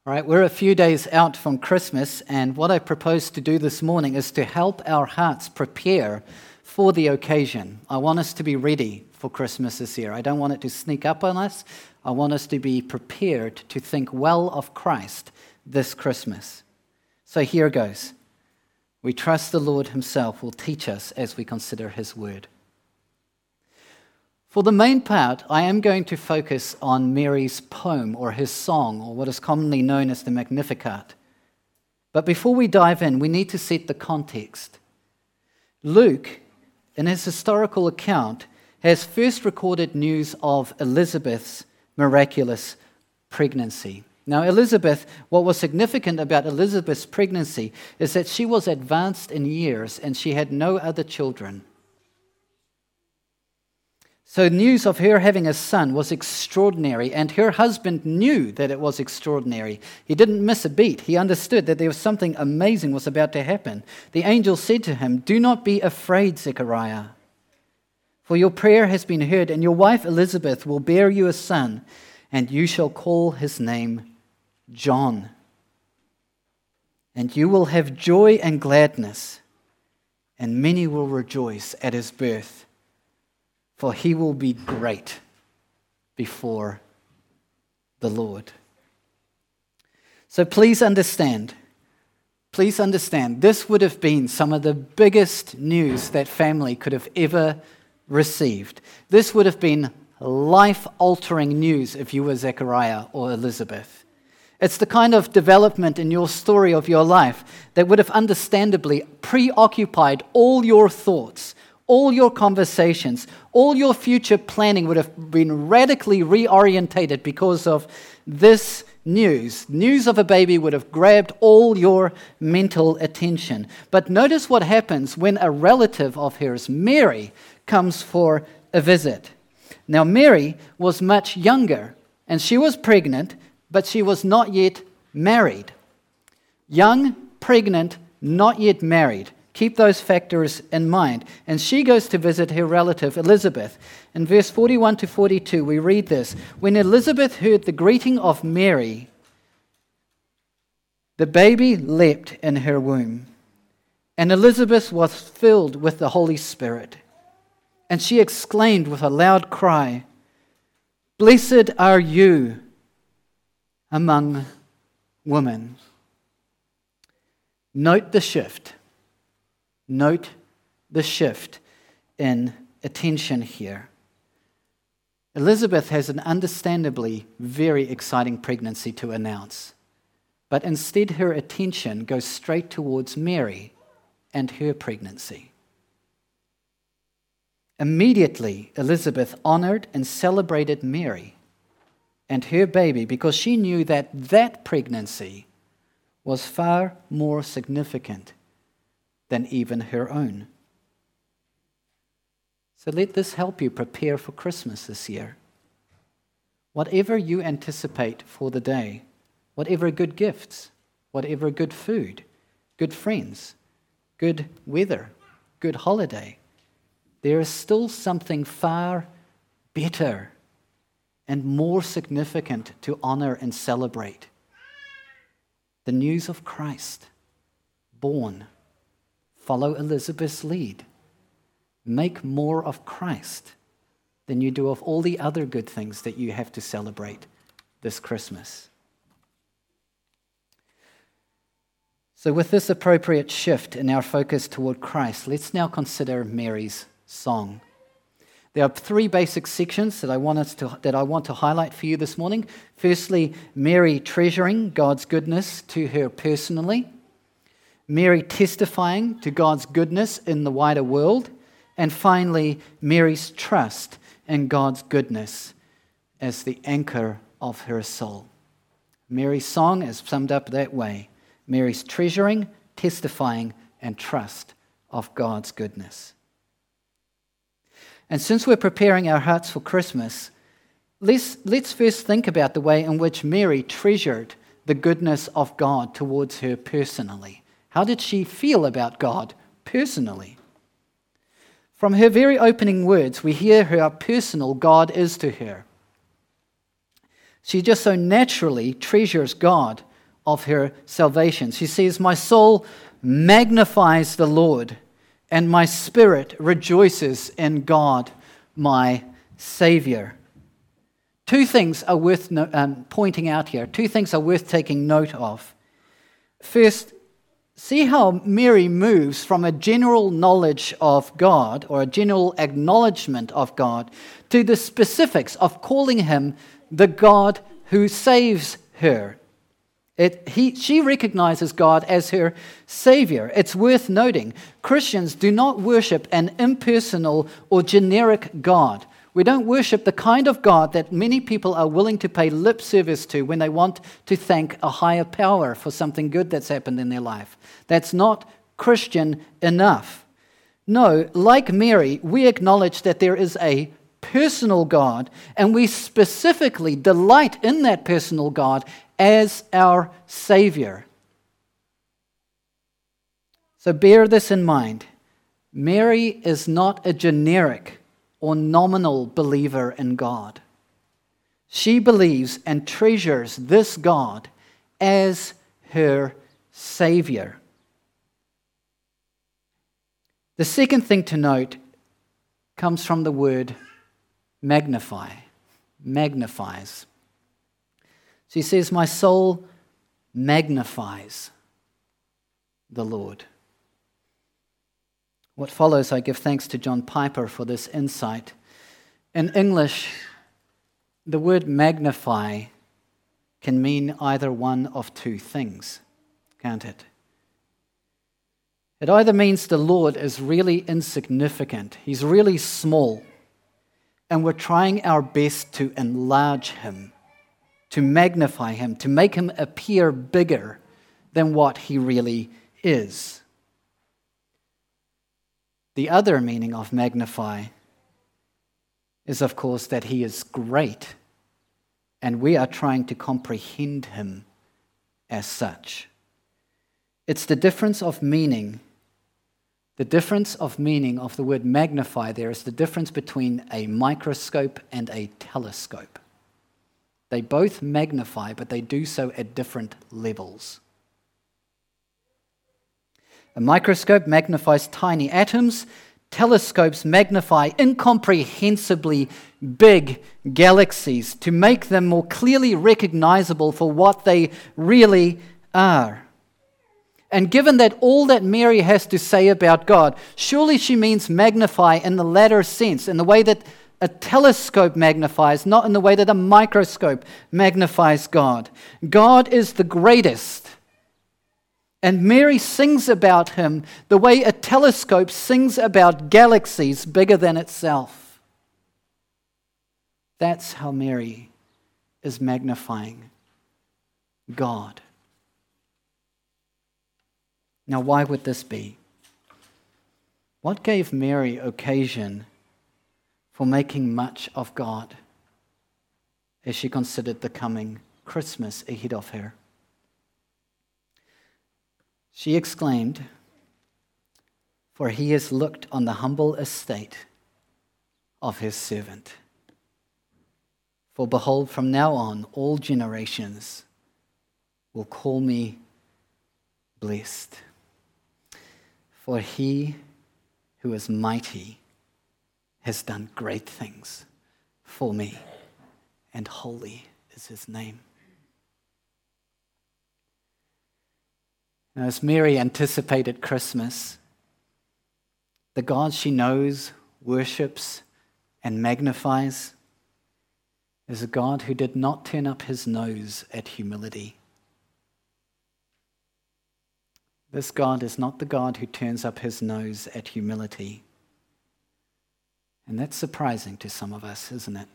All right, we're a few days out from Christmas, and what I propose to do this morning is to help our hearts prepare for the occasion. I want us to be ready for Christmas this year. I don't want it to sneak up on us. I want us to be prepared to think well of Christ this Christmas. So here goes. We trust the Lord himself will teach us as we consider his word. For the main part, I am going to focus on Mary's poem or his song, or what is commonly known as the Magnificat. But before we dive in, we need to set the context. Luke, in his historical account, has first recorded news of Elizabeth's miraculous pregnancy. Now, Elizabeth, what was significant about Elizabeth's pregnancy is that she was advanced in years and she had no other children. So news of her having a son was extraordinary, and her husband knew that it was extraordinary. He didn't miss a beat. He understood that there was something amazing was about to happen. The angel said to him, "Do not be afraid, Zechariah, for your prayer has been heard, and your wife Elizabeth will bear you a son, and you shall call his name John. And you will have joy and gladness, and many will rejoice at his birth. For he will be great before the Lord." So please understand, this would have been some of the biggest news that family could have ever received. This would have been life-altering news if you were Zechariah or Elizabeth. It's the kind of development in your story of your life that would have understandably preoccupied all your thoughts, all your conversations, all your future planning would have been radically reorientated because of this news. News of a baby would have grabbed all your mental attention. But notice what happens when a relative of hers, Mary, comes for a visit. Now, Mary was much younger, and she was pregnant, but she was not yet married. Young, pregnant, not yet married. Keep those factors in mind. And she goes to visit her relative, Elizabeth. In verse 41 to 42, we read this. When Elizabeth heard the greeting of Mary, the baby leapt in her womb. And Elizabeth was filled with the Holy Spirit. And she exclaimed with a loud cry, "Blessed are you among women." Note the shift. Note the shift in attention here. Elizabeth has an understandably very exciting pregnancy to announce, but instead her attention goes straight towards Mary and her pregnancy. Immediately, Elizabeth honored and celebrated Mary and her baby because she knew that that pregnancy was far more significant than even her own. So let this help you prepare for Christmas this year. Whatever you anticipate for the day, whatever good gifts, whatever good food, good friends, good weather, good holiday, there is still something far better and more significant to honor and celebrate. The news of Christ, born. Follow Elizabeth's lead. Make more of Christ than you do of all the other good things that you have to celebrate this Christmas. So with this appropriate shift in our focus toward Christ, let's now consider Mary's song. There are three basic sections that I want to highlight for you this morning. Firstly, Mary treasuring God's goodness to her personally. Mary testifying to God's goodness in the wider world. And finally, Mary's trust in God's goodness as the anchor of her soul. Mary's song is summed up that way. Mary's treasuring, testifying, and trust of God's goodness. And since we're preparing our hearts for Christmas, let's first think about the way in which Mary treasured the goodness of God towards her personally. How did she feel about God personally? From her very opening words, we hear how personal God is to her. She just so naturally treasures God of her salvation. She says, "My soul magnifies the Lord, and my spirit rejoices in God, my Savior." Two things are worth pointing out here. Two things are worth taking note of. First, see how Mary moves from a general knowledge of God or a general acknowledgement of God to the specifics of calling him the God who saves her. She recognizes God as her Savior. It's worth noting, Christians do not worship an impersonal or generic God. We don't worship the kind of God that many people are willing to pay lip service to when they want to thank a higher power for something good that's happened in their life. That's not Christian enough. No, like Mary, we acknowledge that there is a personal God, and we specifically delight in that personal God as our Savior. So bear this in mind. Mary is not a generic or nominal believer in God. She believes and treasures this God as her Savior. The second thing to note comes from the word magnify, magnifies. She says, "My soul magnifies the Lord." What follows, I give thanks to John Piper for this insight. In English, the word magnify can mean either one of two things, can't it? It either means the Lord is really insignificant, he's really small, and we're trying our best to enlarge him, to magnify him, to make him appear bigger than what he really is. The other meaning of magnify is, of course, that he is great, and we are trying to comprehend him as such. It's the difference of meaning. The difference of meaning of the word magnify there is the difference between a microscope and a telescope. They both magnify, but they do so at different levels. A microscope magnifies tiny atoms. Telescopes magnify incomprehensibly big galaxies to make them more clearly recognizable for what they really are. And given that all that Mary has to say about God, surely she means magnify in the latter sense, in the way that a telescope magnifies, not in the way that a microscope magnifies God. God is the greatest. And Mary sings about him the way a telescope sings about galaxies bigger than itself. That's how Mary is magnifying God. Now, why would this be? What gave Mary occasion for making much of God as she considered the coming Christmas ahead of her? She exclaimed, "For he has looked on the humble estate of his servant. For behold, from now on, all generations will call me blessed. For he who is mighty has done great things for me, and holy is his name." Now, as Mary anticipated Christmas, the God she knows, worships, and magnifies is a God who did not turn up his nose at humility. This God is not the God who turns up his nose at humility. And that's surprising to some of us, isn't it?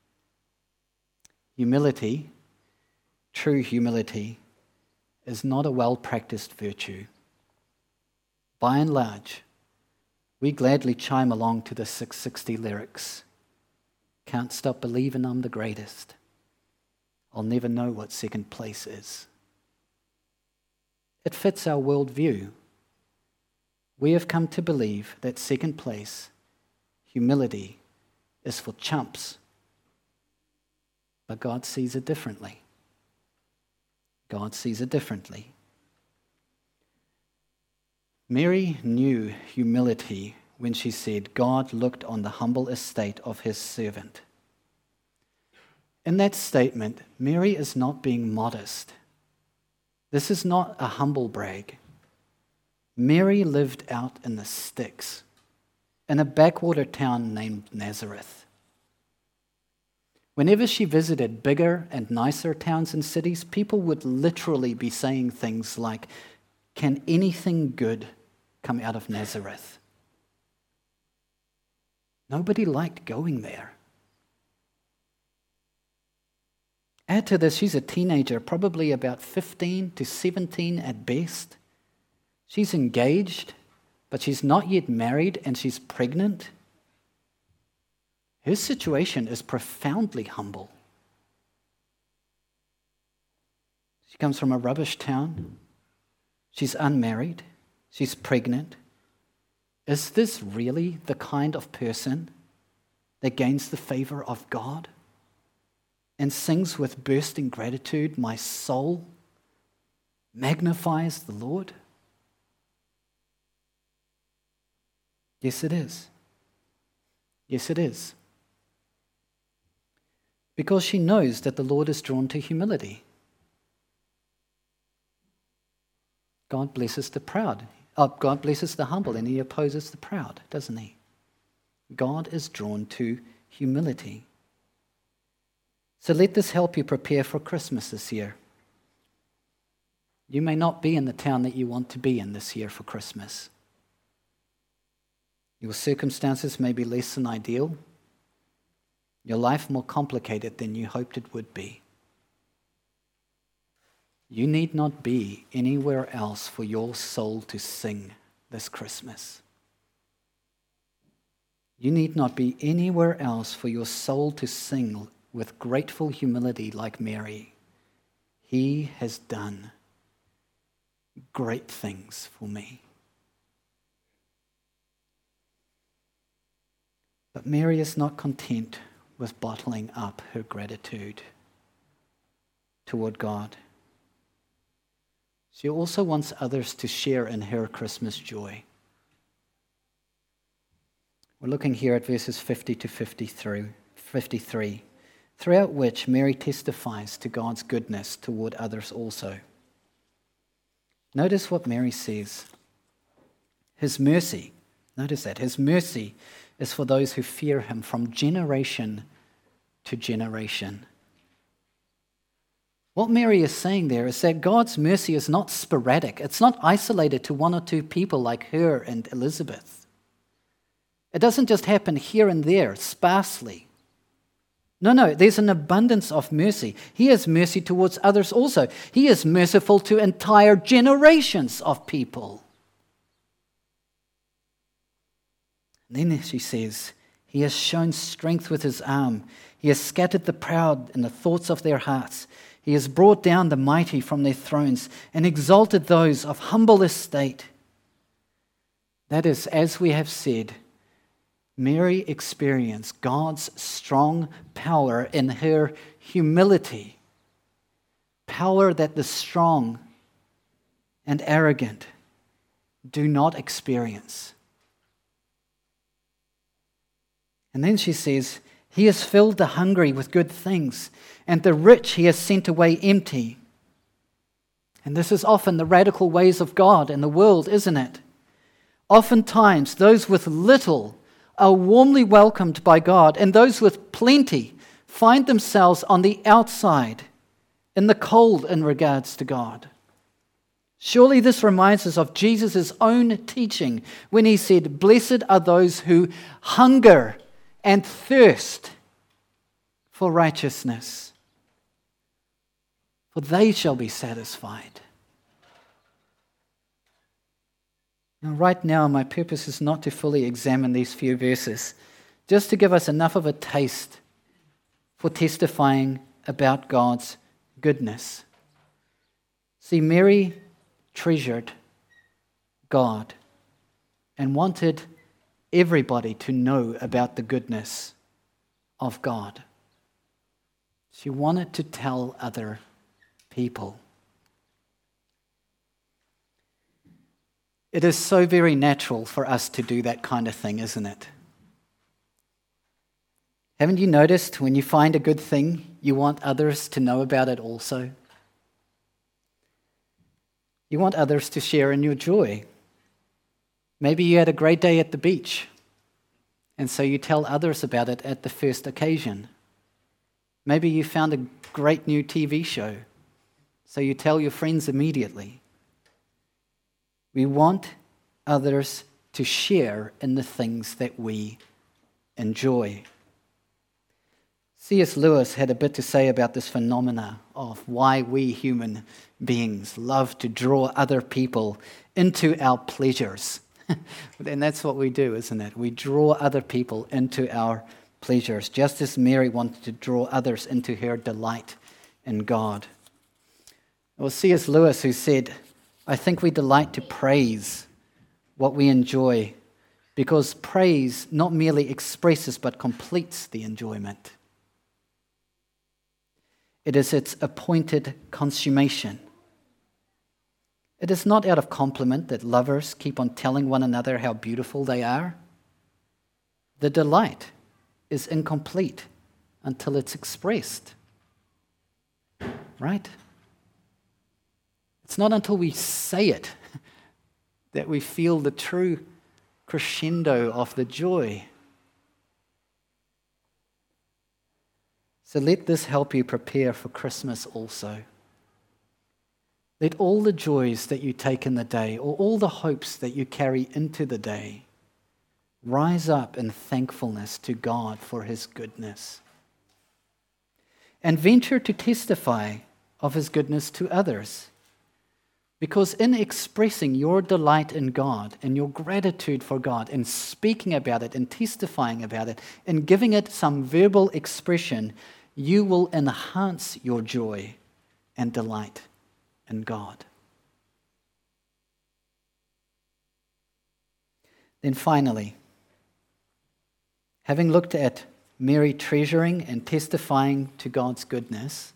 Humility, true humility, is not a well-practiced virtue. By and large, we gladly chime along to the 660 lyrics. Can't stop believing I'm the greatest. I'll never know what second place is. It fits our worldview. We have come to believe that second place, humility, is for chumps. But God sees it differently. God sees it differently. Mary knew humility when she said, God looked on the humble estate of his servant. In that statement, Mary is not being modest. This is not a humble brag. Mary lived out in the sticks, in a backwater town named Nazareth. Whenever she visited bigger and nicer towns and cities, people would literally be saying things like, can anything good come out of Nazareth? Nobody liked going there. Add to this, she's a teenager, probably about 15 to 17 at best. She's engaged, but she's not yet married and she's pregnant. Her situation is profoundly humble. She comes from a rubbish town. She's unmarried. She's pregnant. Is this really the kind of person that gains the favor of God and sings with bursting gratitude, my soul magnifies the Lord? Yes, it is. Yes, it is. Because she knows that the Lord is drawn to humility. God blesses the proud. God blesses the humble and he opposes the proud, doesn't he? God is drawn to humility. So let this help you prepare for Christmas this year. You may not be in the town that you want to be in this year for Christmas. Your circumstances may be less than ideal. Your life more complicated than you hoped it would be. You need not be anywhere else for your soul to sing this Christmas. You need not be anywhere else for your soul to sing with grateful humility like Mary. He has done great things for me. But Mary is not content with bottling up her gratitude toward God. She also wants others to share in her Christmas joy. We're looking here at verses 50 to 53, throughout which Mary testifies to God's goodness toward others also. Notice what Mary says. His mercy, notice that, his mercy is for those who fear him from generation to generation. What Mary is saying there is that God's mercy is not sporadic. It's not isolated to one or two people like her and Elizabeth. It doesn't just happen here and there, sparsely. No, there's an abundance of mercy. He has mercy towards others also. He is merciful to entire generations of people. And then she says, he has shown strength with his arm. He has scattered the proud in the thoughts of their hearts. He has brought down the mighty from their thrones and exalted those of humble estate. That is, as we have said, Mary experienced God's strong power in her humility. Power that the strong and arrogant do not experience. And then she says, he has filled the hungry with good things, and the rich he has sent away empty. And this is often the radical ways of God in the world, isn't it? Oftentimes, those with little are warmly welcomed by God, and those with plenty find themselves on the outside, in the cold in regards to God. Surely this reminds us of Jesus' own teaching when he said, blessed are those who hunger and thirst for righteousness, for they shall be satisfied. Now, right now, my purpose is not to fully examine these few verses, just to give us enough of a taste for testifying about God's goodness. See, Mary treasured God and wanted everybody to know about the goodness of God. She wanted to tell other people. It is so very natural for us to do that kind of thing, isn't it? Haven't you noticed when you find a good thing, you want others to know about it also? You want others to share in your joy. Maybe you had a great day at the beach, and so you tell others about it at the first occasion. Maybe you found a great new TV show, so you tell your friends immediately. We want others to share in the things that we enjoy. C.S. Lewis had a bit to say about this phenomena of why we human beings love to draw other people into our pleasures. And that's what we do, isn't it? We draw other people into our pleasures, just as Mary wanted to draw others into her delight in God. It was C.S. Lewis who said, I think we delight to praise what we enjoy because praise not merely expresses but completes the enjoyment. It is its appointed consummation. It is not out of compliment that lovers keep on telling one another how beautiful they are. The delight is incomplete until it's expressed. Right? It's not until we say it that we feel the true crescendo of the joy. So let this help you prepare for Christmas also. Let all the joys that you take in the day, or all the hopes that you carry into the day, rise up in thankfulness to God for His goodness. And venture to testify of His goodness to others. Because in expressing your delight in God and your gratitude for God and speaking about it and testifying about it and giving it some verbal expression, you will enhance your joy and delight in God. Then finally, having looked at Mary treasuring and testifying to God's goodness,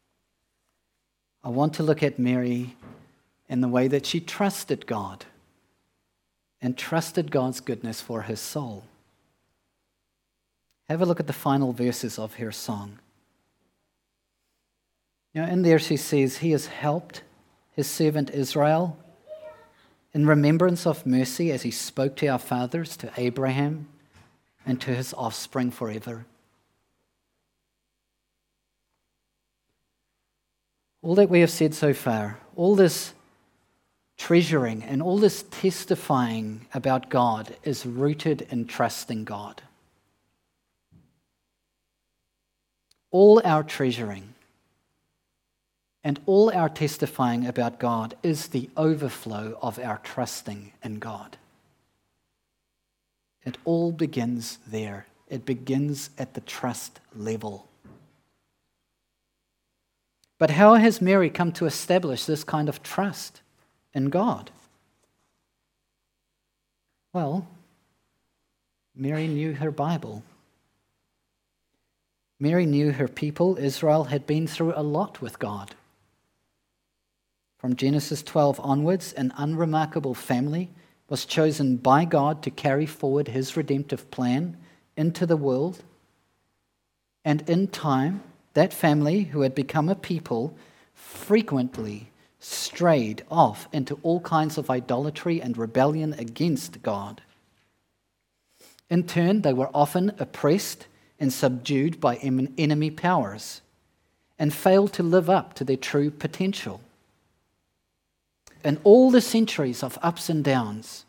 I want to look at Mary in the way that she trusted God and trusted God's goodness for her soul. Have a look at the final verses of her song. Now, in there she says, He has helped His servant Israel in remembrance of mercy as He spoke to our fathers, to Abraham, and to his offspring forever. All that we have said so far, all this treasuring and all this testifying about God is rooted in trusting God. All our treasuring and all our testifying about God is the overflow of our trusting in God. It all begins there. It begins at the trust level. But how has Mary come to establish this kind of trust in God? Well, Mary knew her Bible. Mary knew her people, Israel, had been through a lot with God. From Genesis 12 onwards, an unremarkable family was chosen by God to carry forward His redemptive plan into the world. And in time, that family, who had become a people, frequently strayed off into all kinds of idolatry and rebellion against God. In turn, they were often oppressed and subdued by enemy powers and failed to live up to their true potential. In all the centuries of ups and downs,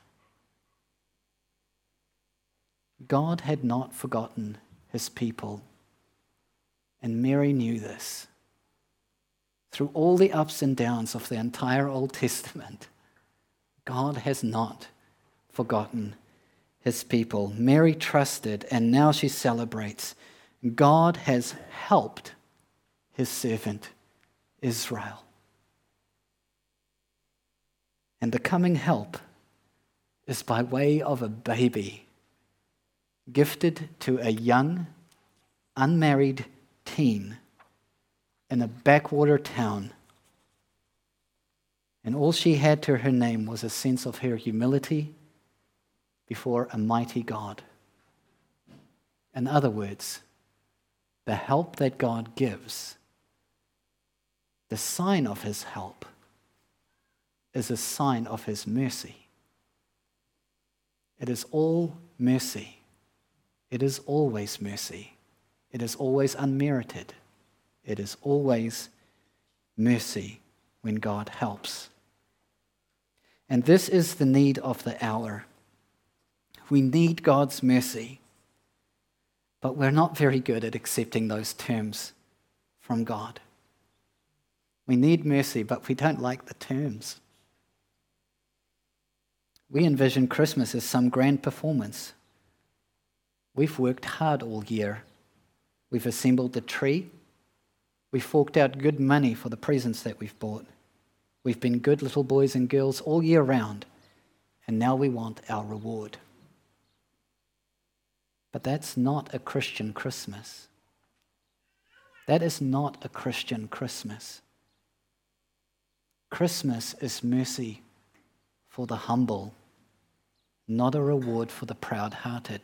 God had not forgotten His people. And Mary knew this. Through all the ups and downs of the entire Old Testament, God has not forgotten His people. Mary trusted, and now she celebrates. God has helped His servant Israel. And the coming help is by way of a baby gifted to a young, unmarried teen in a backwater town And all she had to her name was a sense of her humility before a mighty God. In other words, the help that God gives, the sign of his help, is a sign of his mercy. It is all mercy. It is always mercy. It is always unmerited. It is always mercy when God helps. And this is the need of the hour. We need God's mercy, but we're not very good at accepting those terms from God. We need mercy, but we don't like the terms. We envision Christmas as some grand performance. We've worked hard all year. We've assembled the tree. We've forked out good money for the presents that we've bought. We've been good little boys and girls all year round, and now we want our reward. But that's not a Christian Christmas. That is not a Christian Christmas. Christmas is mercy for the humble, not a reward for the proud-hearted.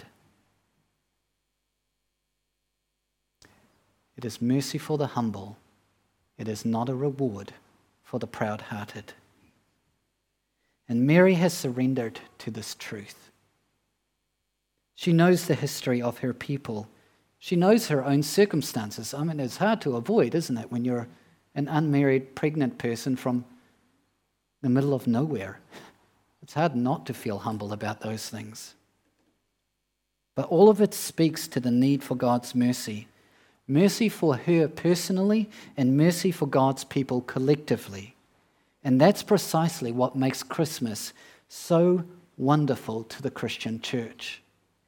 It is mercy for the humble. It is not a reward for the proud-hearted. And Mary has surrendered to this truth. She knows the history of her people. She knows her own circumstances. I mean, it's hard to avoid, isn't it, when you're an unmarried, pregnant person from the middle of nowhere. It's hard not to feel humble about those things. But all of it speaks to the need for God's mercy. Mercy for her personally and mercy for God's people collectively. And that's precisely what makes Christmas so wonderful to the Christian church.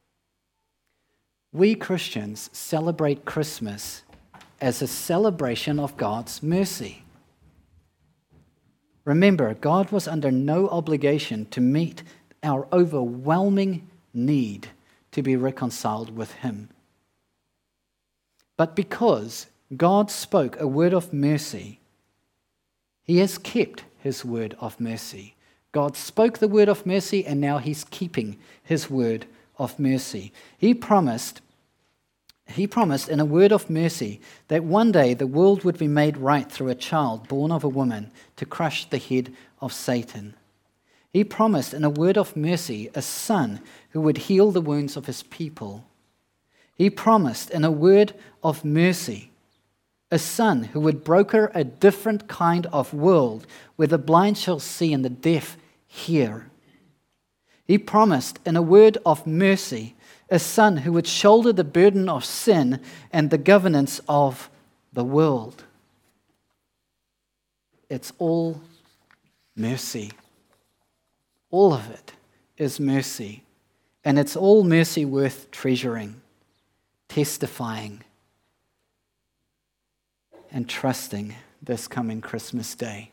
We Christians celebrate Christmas as a celebration of God's mercy. Remember, God was under no obligation to meet our overwhelming need to be reconciled with him. But because God spoke a word of mercy, he has kept his word of mercy. God spoke the word of mercy, and now he's keeping his word of mercy. He promised in a word of mercy that one day the world would be made right through a child born of a woman to crush the head of Satan. He promised in a word of mercy a son who would heal the wounds of his people. He promised in a word of mercy a son who would broker a different kind of world where the blind shall see and the deaf hear. He promised in a word of mercy a son who would shoulder the burden of sin and the governance of the world. It's all mercy. All of it is mercy. And it's all mercy worth treasuring, testifying, and trusting this coming Christmas day.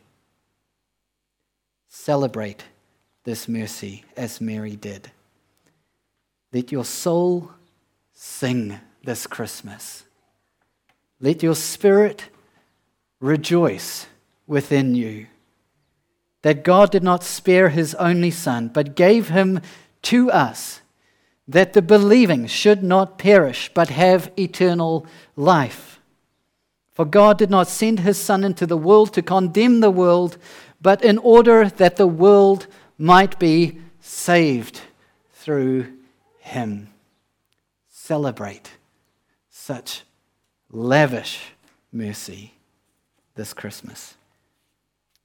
Celebrate this mercy as Mary did. Let your soul sing this Christmas. Let your spirit rejoice within you that God did not spare his only Son, but gave him to us, that the believing should not perish, but have eternal life. For God did not send his Son into the world to condemn the world, but in order that the world might be saved through him. Celebrate such lavish mercy this Christmas.